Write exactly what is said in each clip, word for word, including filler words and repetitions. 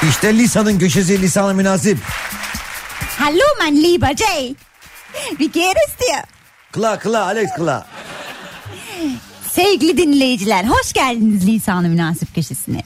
İşte Lisa'nın köşesi, Lisa'nın münasip. Hallo mein lieber Jay. Wie geht es dir? Kla kla Alex kla. Sevgili dinleyiciler, hoş geldiniz Lisa'nın münasip köşesine.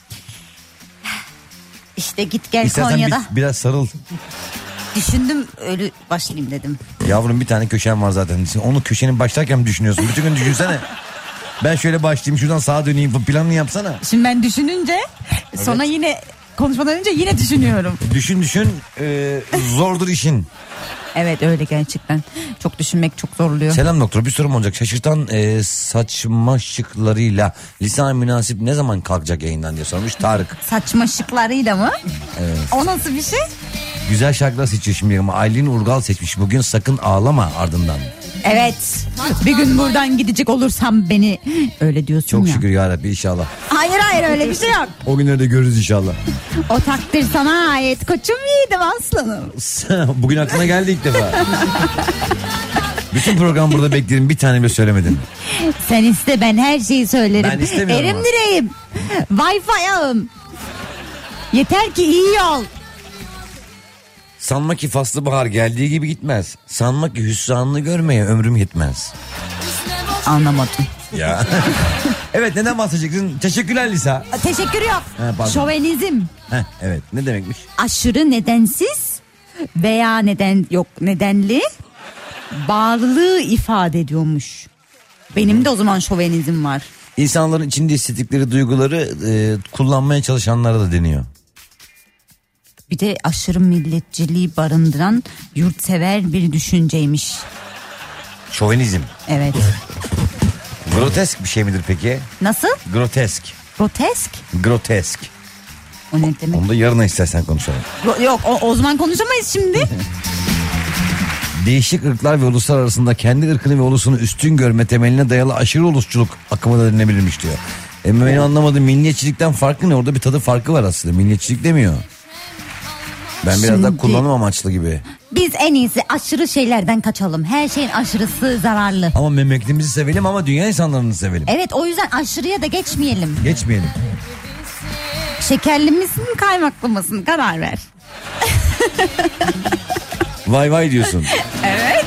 İşte git gel İstersen Konya'da. bir, biraz sarıl. Düşündüm öyle başlayayım dedim. Yavrum bir tane köşen var zaten. Onu köşenin başlarken mi düşünüyorsun? Bütün gün düşünsene. Ben şöyle başlayayım, şuradan sağa döneyim, planını yapsana. Şimdi ben düşününce evet. Sonra yine konuşmadan önce yine düşünüyorum. Düşün düşün e, zordur işin. Evet öyle gerçekten. Çok düşünmek çok zorluyor. Selam doktor, bir sorum olacak. Şaşırtan e, saçma şıklarıyla Lisan münasip ne zaman kalkacak yayından diye sormuş Tarık. Saçma şıklarıyla mı? Evet. O nasıl bir şey? Güzel şarkılar seçiyor şimdi ama Aylin Urgal seçmiş. Bugün sakın ağlama ardından. Evet. Bir gün buradan gidecek olursam beni öyle diyorsun Çok ya. Çok şükür yarabbim inşallah. Hayır hayır öyle bir şey yok. O günleri de görürüz inşallah. O takdir sana ait koçum, yiğidim aslanım. Bugün aklına geldi ilk defa. Bütün program burada bekledim, bir tane bile söylemedin. Sen iste, ben her şeyi söylerim. Ben istemiyorum. Erim direğim. Wi-Fi ağım. Yeter ki iyi ol. Sanma ki faslı bahar geldiği gibi gitmez. Sanma ki hüsranını görmeye ömrüm yetmez. Anlamadım. Ya. Evet, neden bahsedeceksin? Teşekkürler Lisa. Teşekkür yok. He, şovenizm. Heh, evet, ne demekmiş? Aşırı nedensiz veya neden yok nedenli bağlılığı ifade ediyormuş. Benim de o zaman şovenizm var. İnsanların içinde hissettikleri duyguları e, kullanmaya çalışanlara da deniyor. Bir de aşırı milletçiliği barındıran yurtsever bir düşünceymiş. Şovenizm. Evet. Grotesk bir şey midir peki? Nasıl? Grotesk. Grotesk? Grotesk. O ne demek? Onu da yarına istersen konuşalım. Yok o, o zaman konuşamayız şimdi. Değişik ırklar ve uluslar arasında kendi ırkını ve ulusunu üstün görme temeline dayalı aşırı ulusçuluk akımı da denilebilirmiş diyor. E benim anlamadığım milliyetçilikten farkı ne? Orada bir tadı farkı var aslında. Milliyetçilik demiyor. Ben biraz Şimdi, daha kullanım amaçlı gibi. Biz en iyisi aşırı şeylerden kaçalım. Her şeyin aşırısı zararlı. Ama memleketimizi sevelim ama dünya insanlarını sevelim. Evet, o yüzden aşırıya da geçmeyelim. Geçmeyelim. Şekerli misin, kaymaklı mısın? Karar ver. Vay vay diyorsun. Evet.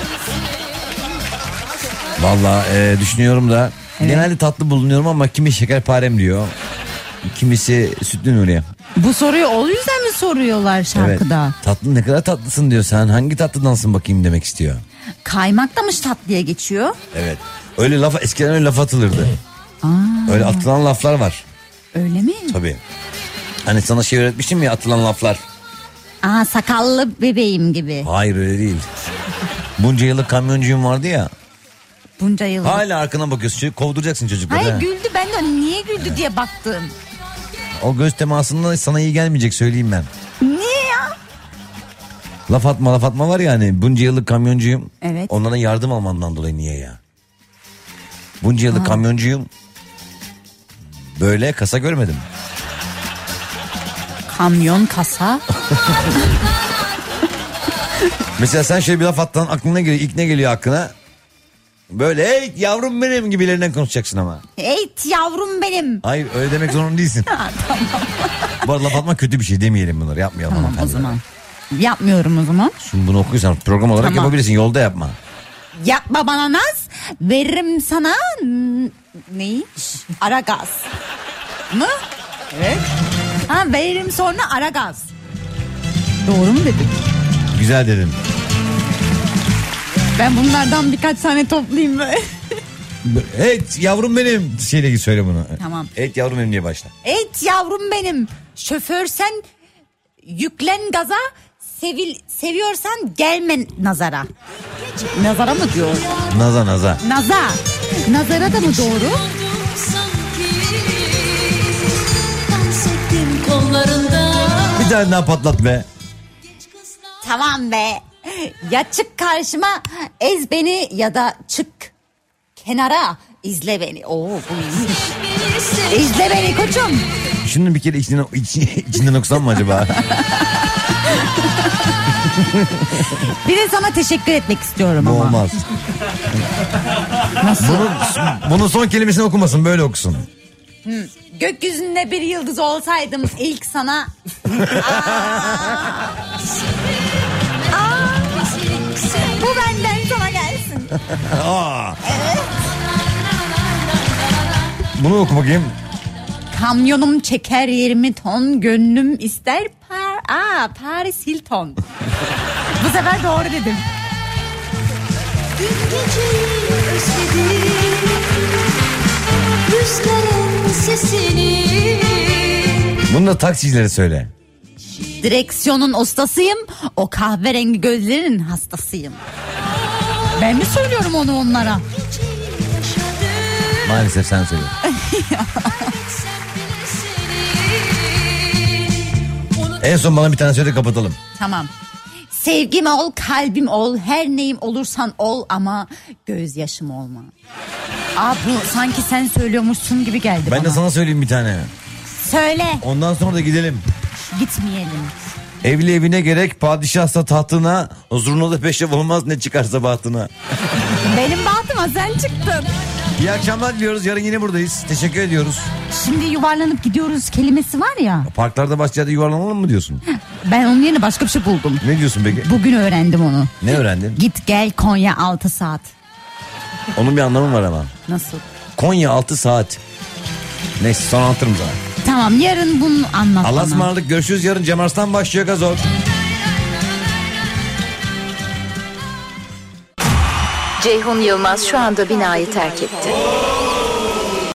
Vallahi e, düşünüyorum da evet. Genelde tatlı bulunuyorum ama kimi şekerparem diyor. Kimisi sütlü Nuriye. Bu soruyu o yüzden mi soruyorlar şarkıda? Evet. Tatlı, ne kadar tatlısın diyor. Sen hangi tatlıdansın bakayım demek istiyor. Kaymak da mı tatlıya geçiyor? Evet. Öyle laf, eskiden öyle laf atılırdı. Aa. Öyle atılan laflar var. Öyle mi? Tabii. Hani sana şey öğretmiştim ya, atılan laflar. Aa, sakallı bebeğim gibi. Hayır, öyle değil. Bunca yıllık kamyoncuyum vardı ya. Bunca yıllık. Hala arkana bakıyorsun. Kovduracaksın çocukları. Hayır, he? güldü, ben de niye güldü diye baktım. O göz temasında sana iyi gelmeyecek, söyleyeyim ben. Niye ya? Laf atma laf atma var ya hani, bunca yıllık kamyoncuyum. Evet. Onlara yardım almandan dolayı niye ya? Bunca yıllık Aa. kamyoncuyum. Böyle kasa görmedim. Kamyon, kasa. Mesela sen şöyle bir laf attın, aklına geliyor, ilk ne geliyor aklına? Böyle hey yavrum benim gibilerinden konuşacaksın ama. Hey yavrum benim. Hayır, öyle demek zorunda değilsin. Ha, tamam. Bu arada laf atma kötü bir şey, demeyelim bunları, yapmayalım. Tamam o zaman. Yapmıyorum o zaman. Şimdi bunu okuyorsan program olarak Tamam. yapabilirsin, yolda yapma. Yapma bana naz. Veririm sana n- neyi? Ara gaz. Mı? Evet. Ha, veririm sonra ara gaz. Doğru mu dedim? Güzel dedin. Ben bunlardan birkaç tane toplayayım böyle. Evet yavrum benim şeyle git söyle bunu. Tamam. Evet yavrum benim diye başla. Evet yavrum benim. Şoför sen yüklen gaza. Sevil, seviyorsan gelme nazara. Nazara mı diyor? Naza naza. Naza. Nazara da mı doğru? Bir tane daha patlat be. Tamam be. Ya çık karşıma ez beni ya da çık kenara izle beni. Oo bu iyiymiş. İzle beni koçum. Şunu bir kere içinden, iç, içinden okusam mı acaba? Bir de sana teşekkür etmek istiyorum Bu ama. olmaz. Nasıl? Bunun, bunun son kelimesini okumasın, böyle okusun. Hı. Gökyüzünde bir yıldız olsaydım ilk sana... Aa. Aa. Bu benden sana gelsin. Aa. Evet. Bunu oku bakayım. Kamyonum çeker yirmi ton, gönlüm ister par... Aa, Paris Hilton. Bu sefer doğru dedim. Dün geceyi özledim, rüzgarın sesini. Bunu da taksicilere söyle. Direksiyonun ustasıyım, o kahverengi gözlerin hastasıyım. Ben mi söylüyorum onu onlara? Maalesef sen söyle. En son bana bir tane söyle, kapatalım. Tamam. Sevgim ol, kalbim ol, her neyim olursan ol ama gözyaşım olma. Aa, bu sanki sen söylüyormuşsun gibi geldi Ben bana. de sana söyleyeyim bir tane. Söyle. Ondan sonra da gidelim. Gitmeyelim. Evli evine gerek, padişahsa tahtına, huzuruna da peşref olmaz ne çıkarsa bahtına. Benim bahtıma sen çıktın. İyi akşamlar diliyoruz. Yarın yine buradayız. Teşekkür ediyoruz. Şimdi yuvarlanıp gidiyoruz kelimesi var ya. Parklarda başka yerde yuvarlanalım mı diyorsun? Ben onun yerine başka bir şey buldum. Ne diyorsun peki? Bugün öğrendim onu. Ne öğrendin? Git gel Konya altı saat. Onun bir anlamı var ama. Nasıl? Konya altı saat. Neyse sonra anlatırım sana. Tamam, yarın bunu anlat Allah'a bana. ısmarladık, görüşürüz yarın. Cem Arslan başlıyor, gazol. Ceyhun Yılmaz şu anda binayı terk etti.